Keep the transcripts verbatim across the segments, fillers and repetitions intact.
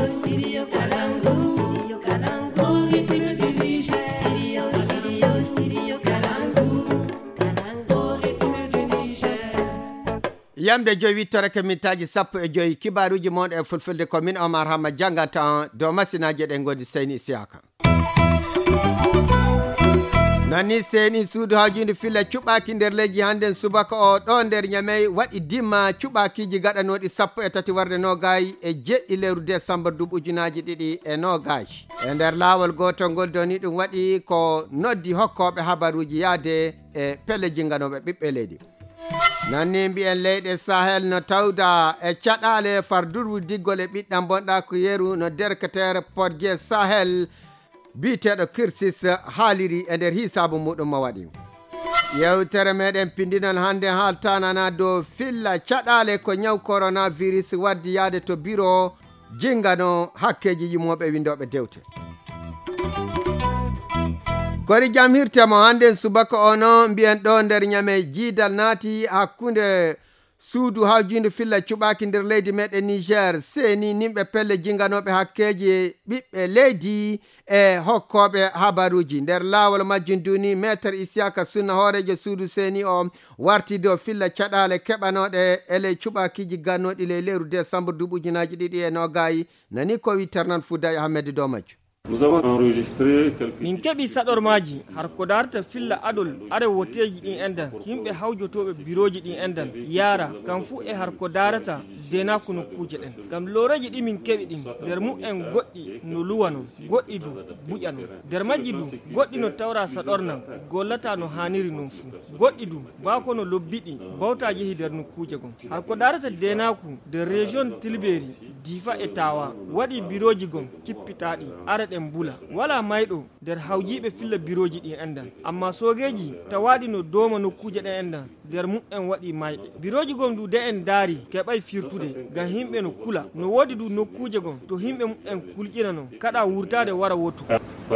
Studio, studio Kalangu. Studio Kalangu. Rythme du Niger. Studio, studio, studio Kalangu. Kalangu. Rythme du Niger. Yamde joyi wittore ke mintaji sappo e joyi kibaruji mon e fulfulde ko min Omar Hama jangata do masinaje ɗe godi Seyni Isiaka. Nani Seyni suudu hawjinde filla cuɓaki nder leydi hande subaka o ɗo nder Ñamey waɗi dimma cuɓakiji gaɗanoɗi sappo e tati warde nogayi e jeɗɗi lewru décembre duuɓi ujunaji ɗiɗi e nogayi. E nder lawol gotol ngol doni ɗum waɗi ko noddi hokkoɓe habaruji yaade e pelle jinganoɓe ɓiɓɓe leydi. Nanni mbiyen leyɗe Sahel no tawda e caɗale fardurwu diggol e ɓiɗɗam bonɗa ko yeru no derketere Podje Sahel biteɗo Kirsis haaliri e nder hisabu muɗum mo waɗi. Yewtere meɗen pindinon hande haltanana dow filla caɗale ko ñaw coronavirus waddi yaade to biro jingano hakkeji yimoɓe windoɓe dewte. Kori jam hirtemo hande subaka ono mbiyen ɗo nder Ñamey jiidal naati hakkunde suudu hawjinde filla cuɓaki nder leydi meɗen Niger seni nimɓe pelle jinganoɓe hakkeji ɓiɓɓe leydi e hokkoɓe habaruji nder lawol majjum duni maître Isiaka Sunna hoorejo suudu seni o warti dow filla caɗale keɓanoɗe ele cuɓakiji gannoɗi le lewru décembre duuɓi ujunaji ɗiɗi e nogayi nani ko wi Ternan Fouday Ahmed dow majjum. Min keɓi saɗormaji har ko darta filla adol are woteji ɗin endan yimɓe hawjotoɓe biroji ɗin endan yara kam fu e har ko darata dena ko nokkuje ɗen gam loreji ɗi min keɓi ɗin nder mu'en goɗɗi no luwano goɗɗi du buƴano nder majji du goɗɗi no tawra saɗornan gollata no haniri non fu goɗɗi du bako no lobbiɗi bawta jehi nder nokkuje gon har ko darata denaku de région Tilberi Difa e Tawa waɗi biroji gon kippitaɗi are ɗen bula wala mayɗo nder hawjiɓe filla biroji ɗin endan amma sogeji tawaɗi no doma nokkuje ɗen endan nder mu'en waɗi mayɓe biroji gon du de en daari keɓay firtude ngam himɓe no kula no wodi du nokkuje gon to himɓe mu'en kulƴina no kaɗa wurtade wara wotu.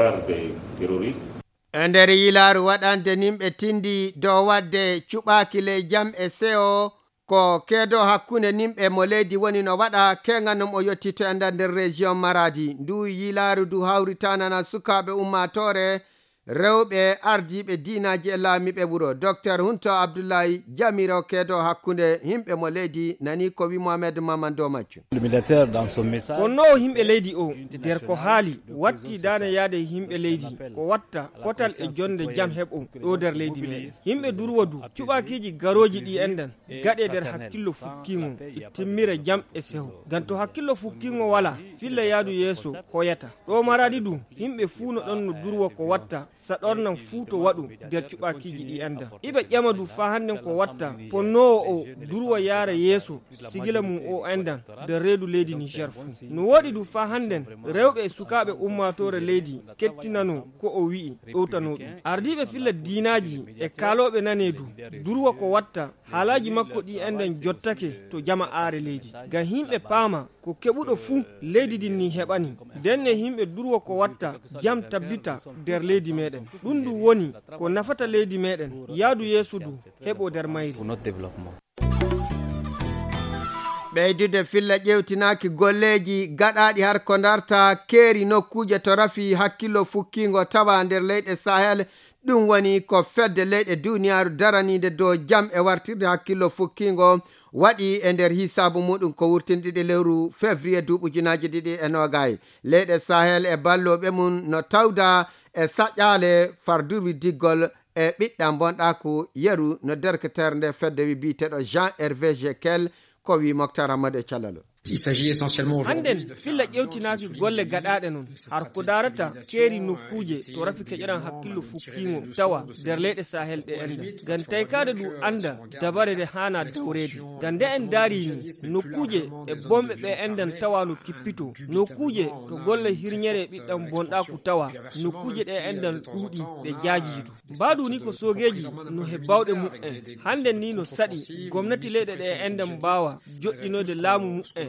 E nder yilaru waɗande nimɓe tindi dow wadde cuɓaki ley jam e sewo ko keedo hakkunde nimɓe mo leydi woni no waɗa keŋanum o yettito e nder nder région Maradi ndu yilaru du hawritanana sukaɓe ummatore rewɓe ardiɓe diinaji e laamiɓe wuro docteur Hunto Abdoulaye Jamiro keedo hakkunde himɓe mo leydi nani ko wi Mohamed Maman dow majjum. Wonno himɓe leydi o nder ko haali watti dane yaade himɓe leydi ko watta kotal e jonde jam heɓo ɗo nder leydi meɗen himɓe durwodu cuɓakiji garoji ɗi endan gaɗe nder hakkillo fukkingo timmire jam e seho gan to hakkillo fukkingo wala filla yaadu yeeso hoyata ɗo Maradi du himɓe fuu no ɗon no durwo ko watta saɗornan fuu to waɗu nder cuɓakiji ɗi enda iɓe ƴama du fa hannden ko watta ponnowo o durwa yaara yeeso sigila mum o endan nder reedu leydi Niger fuu no woɗi du fa hannden rewɓe e sukaɓe ummatore leydi kettinano ko o wi'i ɗowtano ɗum ardiɓe filla diinaji e kaaloɓe nane du durwa ko watta haalaji makko ɗi enden jottake to jama aare leydi ngam himɓe paama ko keɓuɗo fuu leydi din ni heɓani denne himɓe durwa ko watta jam tabbita nder leydi meɗen ɗum du woni ko nafata leydi meɗen yaadu yeeso du heɓo nder mayri. ɓeydude filla ƴewtinaki golleji gaɗaɗi har ko darta keeri nokkuje to rafi hakkillo fukkingo tawa nder leyɗe Sahel ɗum woni ko fedde leyɗe duniyaru daranide dow jam e wartirde hakkillo fukkingo waɗi e nder hisabu muɗum ko wurtinɗiɗi lewru février duuɓi ujunaji ɗiɗi e nogayi leyɗe Sahel e balloɓe mum no tawda e saƴƴale fardurwi diggol e ɓiɗɗam bonɗaku yeru no derketere nde fedde wi biteɗo Jean Hervé Jekel ko wi Mokhtar Hamadou Thialalo. Hannden filla ƴewtinaki golle gaɗaɗe non har ko darata keeri nokkuje to rafi keƴeran hakkillo fukkingo tawa nder leyɗe Sahel ɗe enda ngam taykade du anda dabare de hana dawrede ngam nde en darini nokkuje e bomɓe ɓe endan tawa no kippito nokkuje to golle hirñere ɓiɗɗam bonɗaku tawa nokkuje ɗe endan ɗuuɗi ɗe jaajidu mbadu ni ko sogeji no he bawɗe mu'en hannden ni no saɗi gomnati leyɗe ɗe endan mbawa joɗɗinode laamu mu'en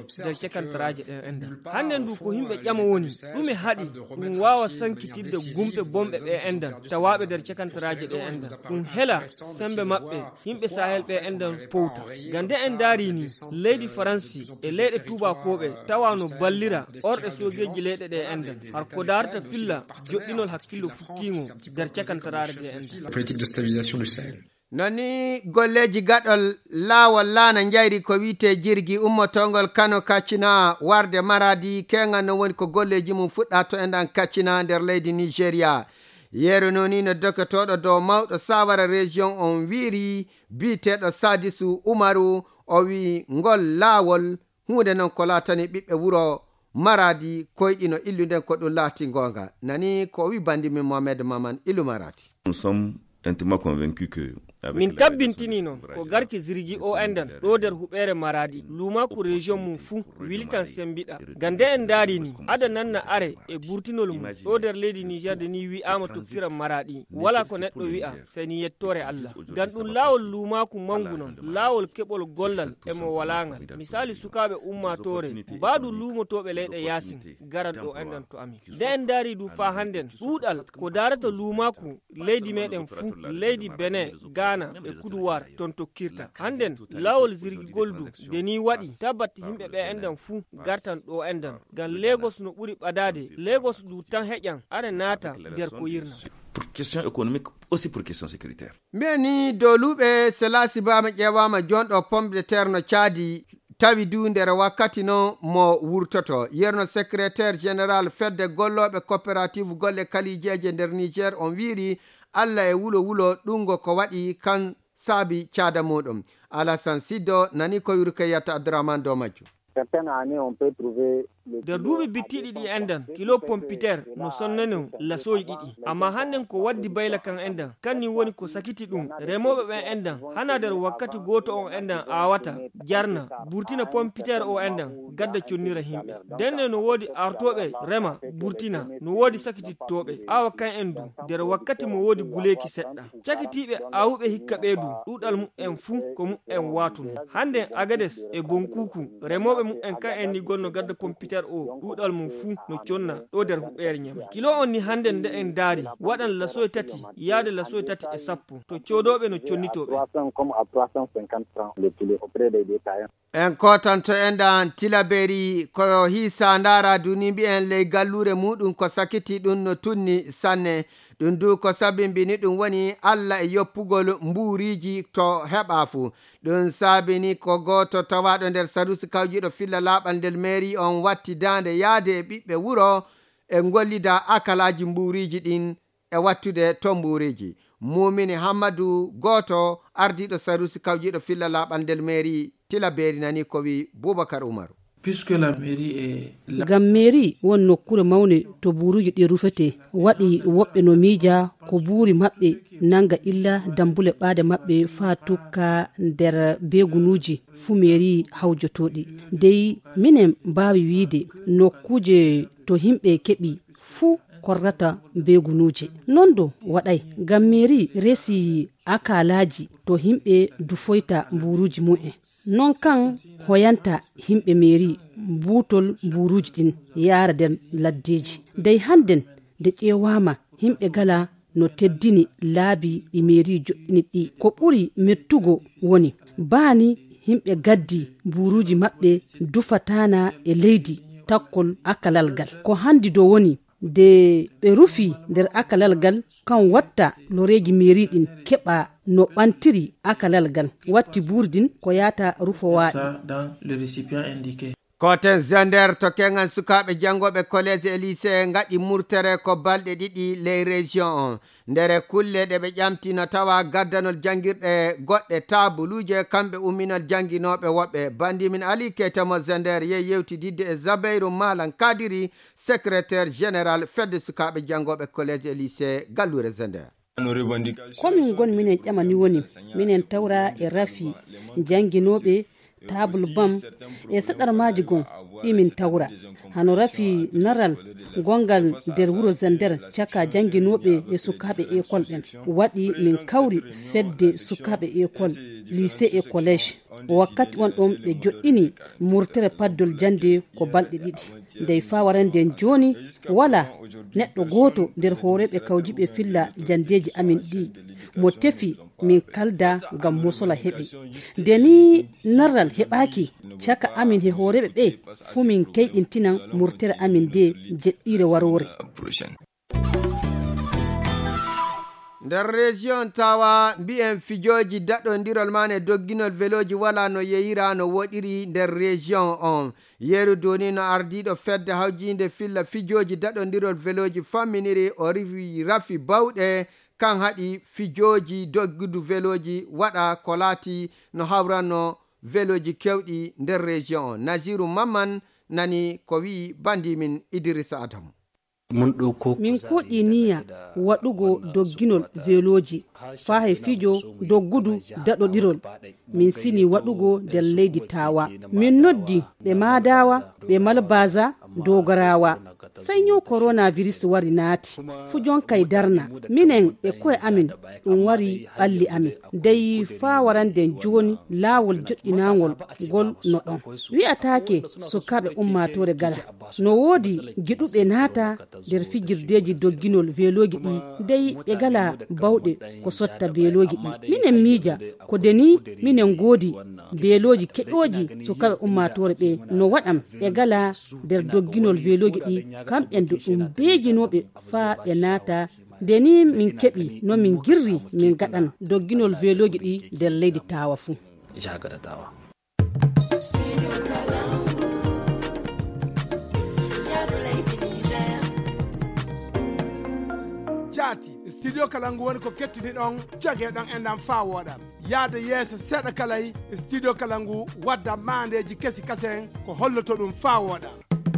nder cekantaraje ɗen endan hande ndu ko himɓe ƴama woni ɗume haɗi ɗum wawa sankitidde gumɓe bomɓe ɓe endan tawaɓe nder cekantaraje ɗe endan ɗum hela sembe maɓɓe himɓe sahel ɓe endan powta gande en darini leydi faransi e leyɗe tubakoɓe tawano ballira orɗe sogeji leyɗe ɗe endan har ko darta filla joɗɗinol hakkillo fukkigo nder cekantarare ɗe endan politique de stabilisation du Sahel. noni golleji gaɗol laawol laana jayri ko wiite jirgi ummotongol kano kaccina warde maradi kenga no woni ko golleji mum fuɗɗa to enɗan kaccina nder leydi nigéria yeero noni no dokketoɗo dow mawɗo sawara région on wiiri biiteɗo sadisu umaru o wi ngol laawol hunde non ko laatani ɓiɓɓe wuro maradi koyɗino illu nden ko ɗum laati gonga nani ko wi bandi min mohamed maman illu maradi. Nous sommes intimement convaincus que min tabbintini noon ko garki zirgi o endan ɗo nder huɓere maradi lumaku région mum fuu wilitan sembiɗa gande en darini ada nanna are e burtinol mum ɗo nder leydi niger de ni wi'ama tokkiran maradi wala ko neɗɗo wi'a seni yettore allah gan ɗum lawol lumaku mangu noon lawol keɓol gollal emo walangal misali sukaɓe ummatore mbaɗu lumotoɓe leyɗe yasin garan ɗo endan to ami nde en dari du fa handen ɗuɗal ko darata lumaku leydi meɗen fuu leydi benin Ghana e kuduwar ton tokkirta handen lawol zirgigol du deni waɗi tabbat himɓe ɓe endan fuu gartan ɗo endan ngam Lagos no ɓuri ɓadade Lagos du tan heƴan are naata nder ko yirna pour question économique aussi pour question sécuritaire mbiyani dow luuɓe Selasi Bama ƴewama jonɗo pomme de terre no caadi tawi du nder wakkati no mo wurtoto yerno secrétaire général fedde golloɓe coopérative golle kalijeje nder Niger on wiiri Allah e wulo wulo ɗungo ko waɗi kan saabi caada muɗum Alassane Siddo nani ko yurka yatta Abdourahmane do majju nder duuɓi bittiɗi ɗi endan kilo pompiter no sonnano lasoyi ɗiɗi amma hannden ko waddi bayla kan endan kanni woni ko sakiti ɗum remoɓe ɓen endan hana nder wakkati goto on endan awata jarna burtina pompiter o endan gadda connira himɓe denne no woodi artoɓe rema burtina no woodi sakitittoɓe awa kan en du nder wakkati mo woodi guleki seɗɗa cakitiɓe awuɓe hikka ɓeedu ɗuɗal mu'en fuu ko mu'en watuno hannden agades e bonkuku remoɓe mu'en kan en ni gonno gadda pompiter o ɗuɗal mum fuu no conna ɗo nder huɓɓere nyam kilo on ni hande nde en daari waɗan lasoye tati yaade lasoye tati e sappo to codoɓe no connitoɓe en kotanto enɗan Tilaberi ko hisa ndara duni mbi'en ley gallure muɗum ko sakiti ɗum no tunni sanne ɗum du ko sabimbini ɗum woni Allah e yoppugol mbuuriji to heɓa fu ɗum sabini ko goto tawaɗo nder sarusi kawjiɗo filla laɓal nder mairie on watti dande yaade e ɓiɓɓe wuro e gollida akalaji mbuuriji ɗin e wattude to mbuuriji Mumini Hammadou goto ardiɗo sarusi kawjiɗo filla laɓal nder mairie Tilaberi nani ko wi Boubacar Umaru puisque la mairie est gam mairie won nokkure mawne to buuruji ɗi rufete waɗi woɓɓe no miija ko buuri maɓɓe nanga illa dambule ɓaade maɓɓe faa tukka nder begunuji fuu mairie hawjotoɗi dey minen mbawi wiide nokkuje to himɓe keɓi fuu korrata begunuji non do waɗay gam mairie resi akalaji to himɓe dufoyta buuruji mu'en non kan hoyanta himɓe mairie butol buruji ɗin yara nder laddeji dey hannden nde ƴewama himɓe gala no teddini laabi ɗi mairie joɗɗini ɗi ko ɓuri mettugo woni baani himɓe gaddi buruji maɓɓe dufatana e leydi takkol akalal gal ko handi do woni de ɓe rufi nder akalal gal kan watta loreji mairie ɗin keɓa no ɓantiri akalal gal watti burdin ko yata rufowaɗi koten zender to kengan sukaɓe jangoɓe collège e lycée gaɗi murtere ko balɗe ɗiɗi ley région on ndere kulle ɗe ɓe ƴamtino tawa gaddanol jangirɗe goɗɗe tabuluje kamɓe umminol janginoɓe woɓɓe bandimin Ali Keitamo Zender ye yewtididde e Zabeiru Malan Kadiri secrétaire général fedde sukaɓe jangoɓe collège e lycée Gallure Zender komin gon minen ƴamani woni minen tawra e rafi janginoɓe table bam e saɗarmaji gon ɗimin tawra hano rafi naral gongal nder wuro Zender caka janginoɓe e sukaɓe école ɓen waɗi min kawri fedde sukaɓe école lycée et collège wakkati on ɗon ɓe joɗɗini murtere paddol jande ko balɗe ɗiɗi ndey fa waranden joni wala neɗɗo goto nder hooreɓe kawji ɓe filla jandeji amin ɗi mo tefi min kalda ngam musola heɓe nde ni narral heɓaki caka amin he hooreɓe ɓe fu min keyɗintinan murtere amin de jeɗɗire warore. nder région tawa mbi'en fijoji daɗodirol man e dogginol veloji wala no yeyira no woɗiri nder région on yeru doni no ardiɗo fedde hawjinde filla fijoji daɗodirol veloji famminiri o rifi rafi bawɗe kan haɗi fijoji doggudu veloji waɗa ko laati no hawranno veloji kewɗi nder région on. Naziru Mamman nani ko wi bandimin Idrissa Adamu. min koɗi niya waɗugo dogginol veloji fa hay fijo doggudu daɗoɗirol min sini waɗugo nder leydi tawa min noddi ɓe madawa ɓe malbaza dogarawa sai nyo coronavirus wari naati fu jon kay darna minen e koye amin ɗum wari ɓalli amin dey fa waranden joni laawol joɗɗinagol ngol no ɗon wi'atake sukaɓe ummatore gala no woodi giɗuɓe naata nder fijirdeji dogginol veloji ɗi dey ɓe gala bawɗe ko sotta beloji ɗi minen miija ko deni minen goodi beloji keƴoji sukaɓe ummatore ɓe no waɗam ɓe gala nder dogginol veloji ɗi kamɓen do ɗum beejinoɓe fa ɓe naata deni min keɓi no min girri min gaɗan dogginol veloji ɗi nder leydi tawa fuu. jaati studio Kalangu woni ko kettini ɗon jogueɗon enɗam fa woɗam yaade yeeso seeɗa kalay studio Kalangu wadda mandeji kesi kasen ko holloto ɗum fa woɗam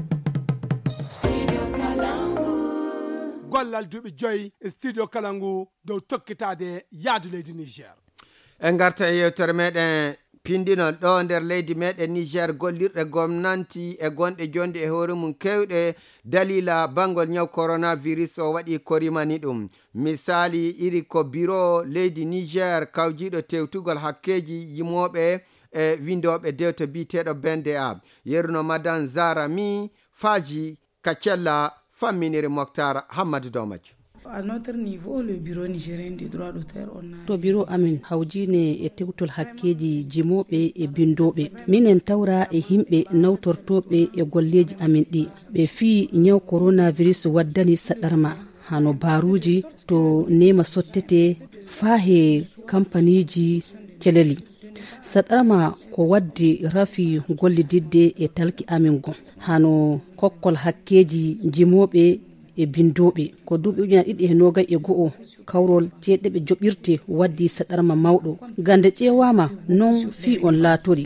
gollal duuɓi joyyi studio Kalangu dow tokkitade yaadu leydi Niger. En garta e yewtere meɗen pindinol ɗo nder leydi meɗen Niger gollirɗe gomnanti e gonɗe jonde e hoore mum kewɗe dalila bangol ñaw coronavirus o waɗi korimani ɗum misali iri ko bureau leydi Niger kawjiɗo tewtugol hakkeji yimoɓe e windoɓe dewto biteɗo bende a yeruno madan Zara mi faji kacella famminiri Mokhtar Hamadou Domaji. À notre niveau, le bureau nigérien des droits d'auteur, on a... To bureau amin hawjine e tewtol hakkeji jimoɓe e bindoɓe. Minen tawra e himɓe nawtortoɓe e golleji amin ɗi. Ɓe fi ñaw coronavirus waddani saɗarma hano baruji to nema sottete fahe kampaniji keleli. Saɗarma ko waddi rafi gollididde e talki amin gon hano kokkol hakkeji jimoɓe e bindoɓe ko duuɓi ujuna ɗiɗi e nogay e go'o kawrol jeeɗeɓe joɓirte waddi saɗarma mawɗo gande ƴewama non fi on laatori.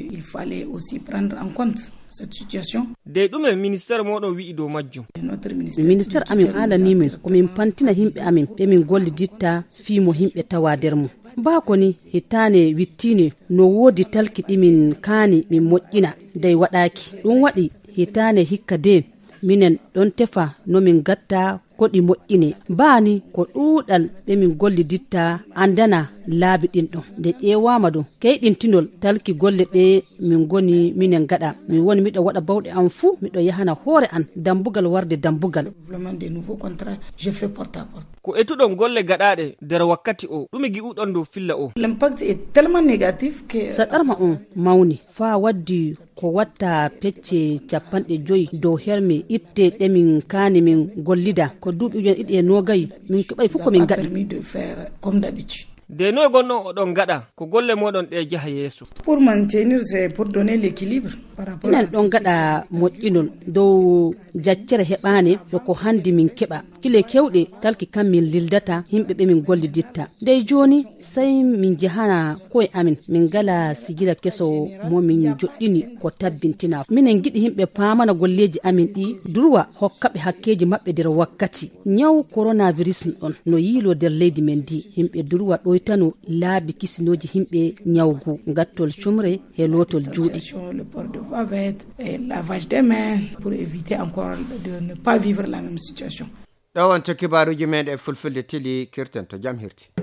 de ɗume ministére moɗon wi'i dow majjum. ministére amin alanimin komin pantina himɓe amin ɓe min golliditta fimo himɓe tawa nder mum bakoni hittane wittine no woodi talki ɗimin kaani min moƴƴina dey waɗaki ɗum waɗi hittane hikka de minen ɗon tefa no min gatta koɗi moƴƴine baani ko ɗuuɗal ɓe min golliditta andana laabi ɗin ɗon nde ƴewama ɗum keyɗintinol talki golle ɗe min goni minen gaɗa min woni miɗo waɗa bawɗe am fuu miɗo yahana hoore an dambugal warde dambugal. ko etuɗon golle gaɗaɗe nder wakkati o ɗume gi'uɗon dow filla o. l'impact est tellement négatif que saɗarma on mawni fa waddi ko watta pecce capanɗe joyi dow herme itte ɗemin kaani min gollida ko duuɓi ujun ɗiɗi e nogayi min keɓay fof komin gaɗi. de noy gonɗon oɗon gaɗa ko golle moɗon ɗe jaha yeeso. pour maintenir c'est pour donner l'équilibre par rapport inen ɗon gaɗa moƴƴinol dow jaccere heɓane e ko handi min keɓa kile kewɗe talki kam min lildata himɓe ɓe min golliditta dey joni sai min jahana koye amin min gala sigira keso momin joɗɗini ko tabbintina minen giɗi himɓe pamana golleji amin ɗi durwa hokkaɓe hakkeji maɓɓe nder wakkati ñaw coronavirus ɗon no yiilo nder leydi men di himɓe durwa ɗoytano laabi kisinoji himɓe ñawgu gattol cumre e lotol juuɗe. le port de bavette et lavage des mains pour éviter encore de ne pas vivre la même situation. ɗo wonto kibaruji meɗen fulfulde tili kirten to jam hirti.